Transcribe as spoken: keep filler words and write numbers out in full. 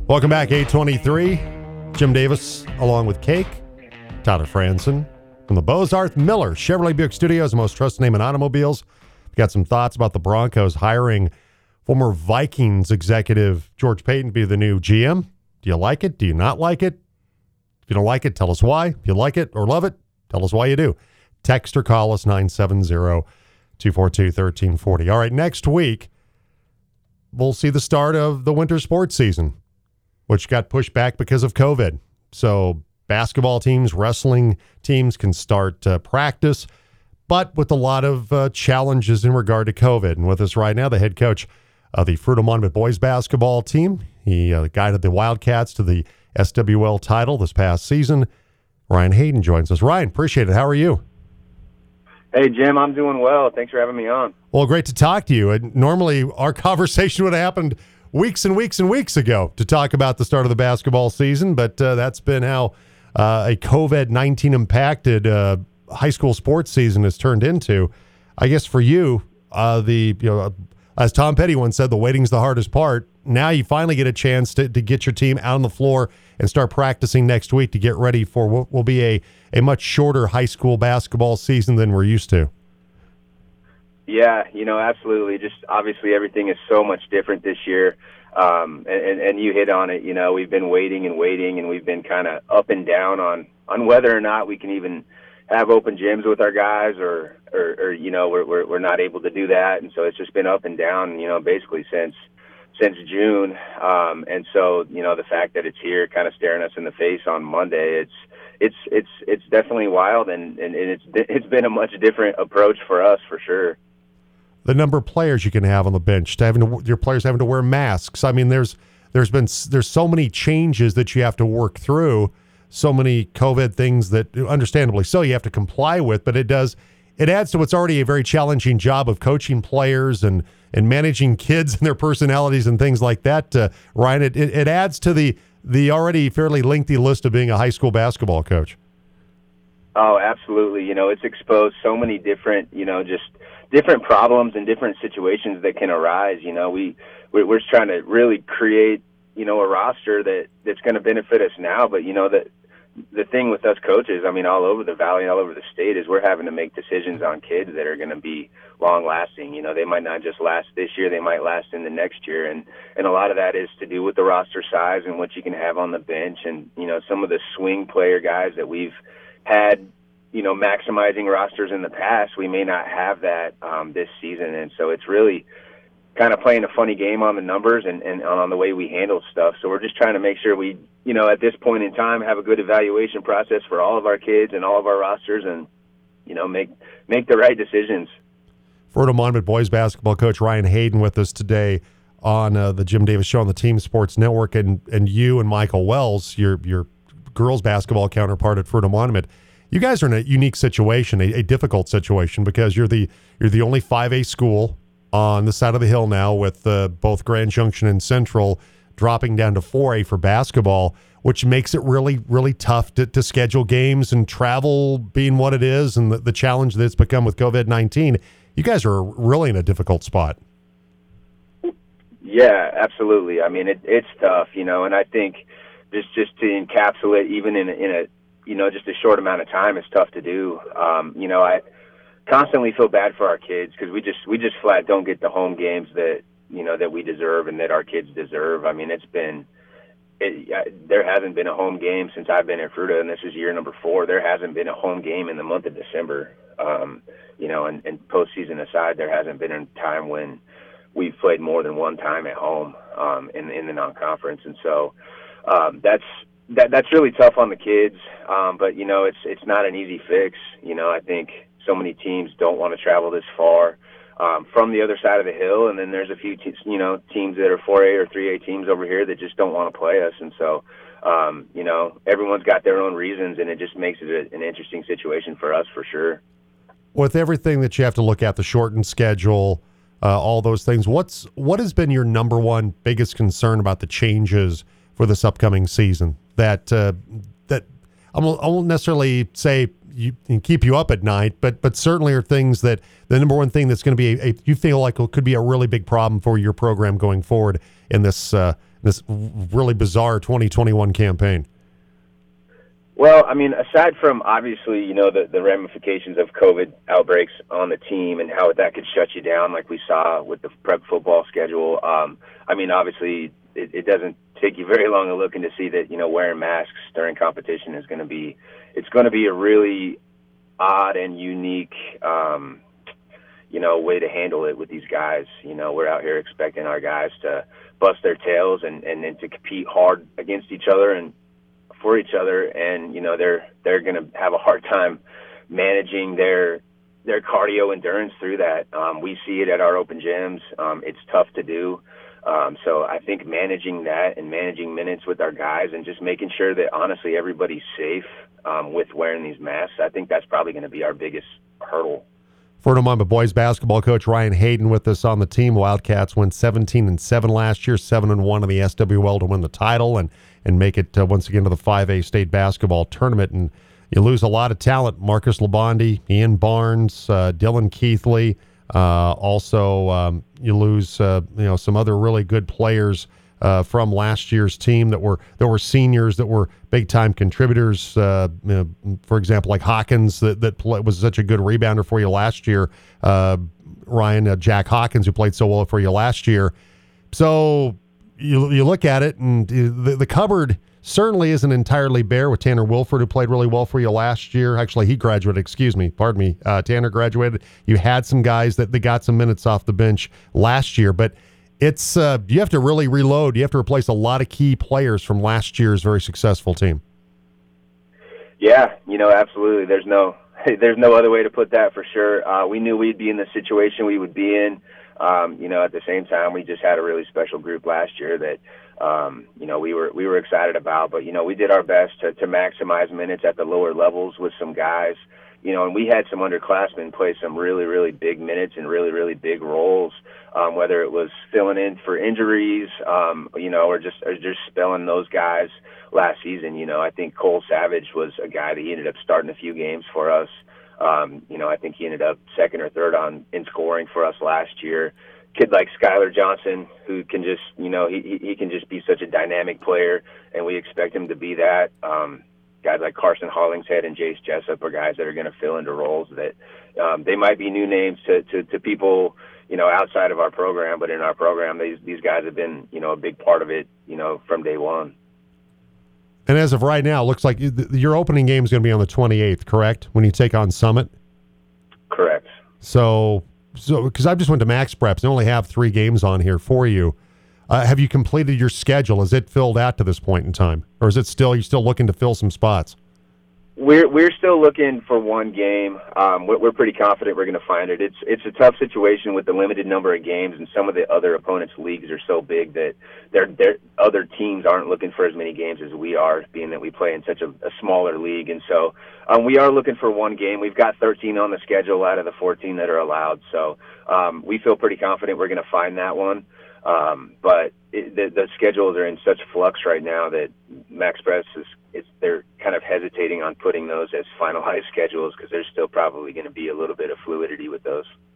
Welcome back, eight twenty-three. Jim Davis along with Cake. Tyler Franson from the Bozarth Miller Chevrolet Buick Studios, the most trusted name in automobiles. We've got some thoughts about the Broncos hiring former Vikings executive George Paton to be the new G M. Do you like it? Do you not like it? If you don't like it, tell us why. If you like it or love it, tell us why you do. Text or call us nine seven zero, two four two, one three four zero. All right, next week, we'll see the start of the winter sports season, which got pushed back because of COVID. So basketball teams, wrestling teams can start uh, practice, but with a lot of uh, challenges in regard to COVID. And with us right now, the head coach of the Fruita Monument boys basketball team. He uh, guided the Wildcats to the S W L title this past season. Ryan Hayden joins us. Ryan, appreciate it. How are you? Hey, Jim, I'm doing well. Thanks for having me on. Well, great to talk to you. And normally our conversation would have happened weeks and weeks and weeks ago to talk about the start of the basketball season, but uh, that's been how uh, a COVID nineteen impacted uh, high school sports season has turned into. I guess for you, uh, the you know, as Tom Petty once said, the waiting's the hardest part. Now you finally get a chance to, to get your team out on the floor and start practicing next week to get ready for what will be a, a much shorter high school basketball season than we're used to. Yeah, you know, absolutely. Just obviously everything is so much different this year. Um, and, and you hit on it. You know, we've been waiting and waiting, and we've been kind of up and down on, on whether or not we can even have open gyms with our guys or, or, or you know, we're, we're, we're not able to do that. And so it's just been up and down, you know, basically since since June. Um, and so, you know, the fact that it's here kind of staring us in the face on Monday, it's it's it's it's definitely wild, and, and it's it's been a much different approach for us for sure. The number of players you can have on the bench, to having to, your players having to wear masks. I mean, there's there's been there's so many changes that you have to work through, so many COVID things that, understandably so, you have to comply with. But it does it adds to what's already a very challenging job of coaching players and and managing kids and their personalities and things like that. Uh, Ryan, it, it it adds to the the already fairly lengthy list of being a high school basketball coach. Oh, absolutely. You know, it's exposed so many different, you know, just different problems and different situations that can arise. You know, we, we're trying to really create, you know, a roster that, that's going to benefit us now. But, you know, that the thing with us coaches, I mean, all over the valley, all over the state, is we're having to make decisions on kids that are going to be long lasting. You know, they might not just last this year, they might last in the next year. And, and a lot of that is to do with the roster size and what you can have on the bench. And, you know, some of the swing player guys that we've had, you know, maximizing rosters in the past, we may not have that um, this season. And so it's really kind of playing a funny game on the numbers and, and on the way we handle stuff. So we're just trying to make sure we, you know, at this point in time, have a good evaluation process for all of our kids and all of our rosters, and, you know, make make the right decisions. Fruita Monument boys basketball coach Ryan Hayden with us today on uh, the Jim Davis Show on the Team Sports Network, and and you and Michael Wells, your your girls basketball counterpart at Fruita Monument. You guys are in a unique situation, a, a difficult situation, because you're the you're the only five A school on the side of the hill now, with uh, both Grand Junction and Central dropping down to four A for basketball, which makes it really, really tough to, to schedule games, and travel being what it is, and the, the challenge that it's become with COVID nineteen. You guys are really in a difficult spot. Yeah, absolutely. I mean, it, it's tough, you know, and I think just just to encapsulate even in a, in a you know, just a short amount of time is tough to do. Um, you know, I constantly feel bad for our kids because we just we just flat don't get the home games that, you know, that we deserve and that our kids deserve. I mean, it's been it, there hasn't been a home game since I've been in Fruita, and this is year number four. There hasn't been a home game in the month of December. Um, you know, and, and postseason aside, there hasn't been a time when we've played more than one time at home um, in in the non-conference, and so um, that's. That that's really tough on the kids, um, but you know it's it's not an easy fix. You know, I think so many teams don't want to travel this far um, from the other side of the hill, and then there's a few te- you know teams that are four A or three A teams over here that just don't want to play us, and so um, you know everyone's got their own reasons, and it just makes it a, an interesting situation for us for sure. With everything that you have to look at, the shortened schedule, uh, all those things, what's what has been your number one biggest concern about the changes for this upcoming season? That uh, that I won't, I won't necessarily say you can keep you up at night, but but certainly are things that the number one thing that's going to be a, a, you feel like could be a really big problem for your program going forward in this uh, this really bizarre twenty twenty-one campaign? Well, I mean, aside from obviously, you know, the, the ramifications of COVID outbreaks on the team and how that could shut you down, like we saw with the prep football schedule. Um, I mean, obviously, it, it doesn't take you very long to look and to see that, you know, wearing masks during competition is going to be, it's going to be a really odd and unique, um, you know, way to handle it with these guys. You know, we're out here expecting our guys to bust their tails and, and, and to compete hard against each other and for each other, and you know they're they're going to have a hard time managing their their cardio endurance through that. Um, we see it at our open gyms. Um, it's tough to do. Um, so I think managing that and managing minutes with our guys and just making sure that honestly everybody's safe um, with wearing these masks, I think that's probably going to be our biggest hurdle. Fernando Mamba boys basketball coach Ryan Hayden with us on the team. Wildcats went seventeen and seven last year, seven and one in the S W L to win the title and and make it uh, once again to the five A state basketball tournament. And you lose a lot of talent: Marcus Labonde, Ian Barnes, uh, Dylan Keithley. Uh, also, um, you lose uh, you know some other really good players uh, from last year's team that were that were seniors that were big time contributors. Uh, you know, for example, like Hawkins, that that play, was such a good rebounder for you last year. Uh, Ryan uh, Jack Hawkins, who played so well for you last year. So you you look at it, and the, the cupboard certainly isn't entirely bare with Tanner Wilford, who played really well for you last year. Actually, he graduated, excuse me, pardon me. Uh, Tanner graduated. You had some guys that, that got some minutes off the bench last year, but it's uh, you have to really reload. You have to replace a lot of key players from last year's very successful team. Yeah, you know, absolutely. There's no there's no other way to put that for sure. Uh, we knew we'd be in the situation we would be in. Um, you know, at the same time, we just had a really special group last year that, um, you know, we were we were excited about. But, you know, we did our best to, to maximize minutes at the lower levels with some guys. You know, and we had some underclassmen play some really, really big minutes and really, really big roles, um, whether it was filling in for injuries, um, you know, or just or just spelling those guys last season. You know, I think Cole Savage was a guy that he ended up starting a few games for us. Um, you know, I think he ended up second or third on in scoring for us last year. Kid like Skylar Johnson, who can just, you know, he he can just be such a dynamic player, and we expect him to be that. Um, guys like Carson Hollingshead and Jace Jessup are guys that are going to fill into roles that um, they might be new names to, to, to people, you know, outside of our program, but in our program, these these guys have been, you know, a big part of it, you know, from day one. And as of right now, it looks like your opening game is going to be on the twenty-eighth, correct? When you take on Summit? Correct. So, so because I just went to Max Preps and only have three games on here for you. Uh, have you completed your schedule? Is it filled out to this point in time? Or is it still, you're still looking to fill some spots? We're we're still looking for one game. Um, we're, we're pretty confident we're going to find it. It's it's a tough situation with the limited number of games, and some of the other opponents' leagues are so big that their their other teams aren't looking for as many games as we are, being that we play in such a, a smaller league. And so um, we are looking for one game. We've got thirteen on the schedule out of the fourteen that are allowed. So um, we feel pretty confident we're going to find that one. Um, but it, the, the schedules are in such flux right now that Max Press is, is they're kind of hesitating on putting those as finalized schedules because there's still probably going to be a little bit of fluidity with those.